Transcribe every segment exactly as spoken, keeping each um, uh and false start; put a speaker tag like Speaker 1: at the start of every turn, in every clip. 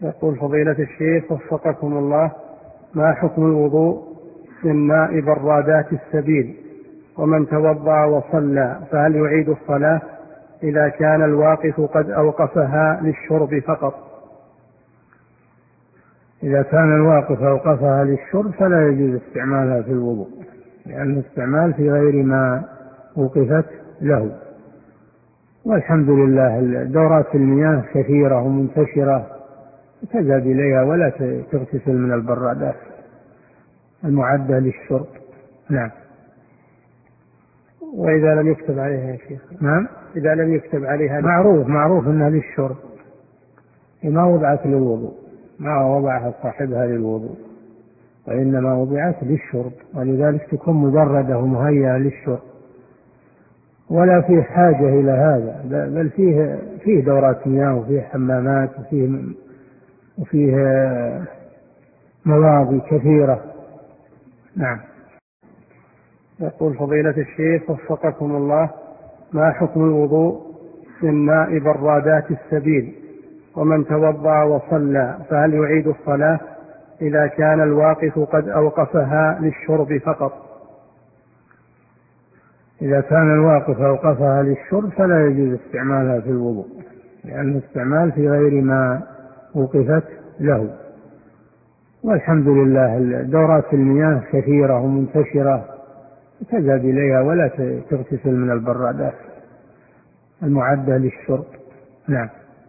Speaker 1: يقول فضيلة الشيخ وفقكم الله: ما حكم الوضوء من ماء برادات السبيل؟ ومن توضأ وصلى فهل يعيد الصلاة إذا كان الواقف قد أوقفها للشرب فقط؟
Speaker 2: إذا كان الواقف أوقفها للشرب فلا يجوز استعمالها في الوضوء، لأن الاستعمال في غير ما وقفت له. والحمد لله دورات المياه كثيرة ومنتشرة، تذهب إليها ولا تغتسل من البرادات المعدة للشرب. نعم.
Speaker 1: وإذا لم يكتب عليها يا شيخ؟
Speaker 2: نعم.
Speaker 1: إذا لم يكتب عليها
Speaker 2: معروف معروف أنها للشرب، ما وضعت للوضوء، ما وضعها صاحبها للوضوء، وإنما وضعت للشرب، ولذلك تكون مبردة ومهيئة للشرب، ولا فيه حاجة إلى هذا، بل فيه فيه دورات مياه وفيه حمامات وفيه وفيه مواضي كثيرة. نعم.
Speaker 1: يقول فضيلة الشيخ وفقكم الله: ما حكم الوضوء من ماء برادات السبيل؟ ومن توضأ وصلى فهل يعيد الصلاة إذا كان الواقف قد أوقفها للشرب فقط؟
Speaker 2: إذا كان الواقف أوقفها للشرب فلا يجوز استعمالها في الوضوء، لأن الاستعمال في غير ما وقفت له. والحمد لله دورات المياه كثيرة ومنتشرة، تذهب إليها ولا تغتسل من البرادات المعدة للشرب. نعم.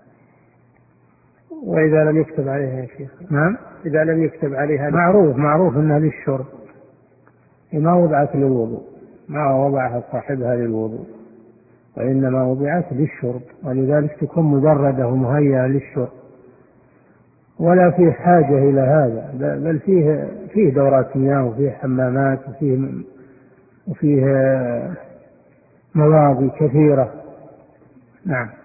Speaker 1: وإذا لم يكتب عليها يا شيخ؟
Speaker 2: نعم.
Speaker 1: إذا لم يكتب عليها
Speaker 2: معروف معروف أنها للشرب، ما وضعت للوضوء، ما وضعها صاحبها للوضوء، وإنما وضعت للشرب، ولذلك تكون مبردة ومهيئة للشرب، ولا فيه حاجة إلى هذا، بل فيه فيه دورات مياه وفيه حمامات وفيه وفيه مواضي كثيرة. نعم.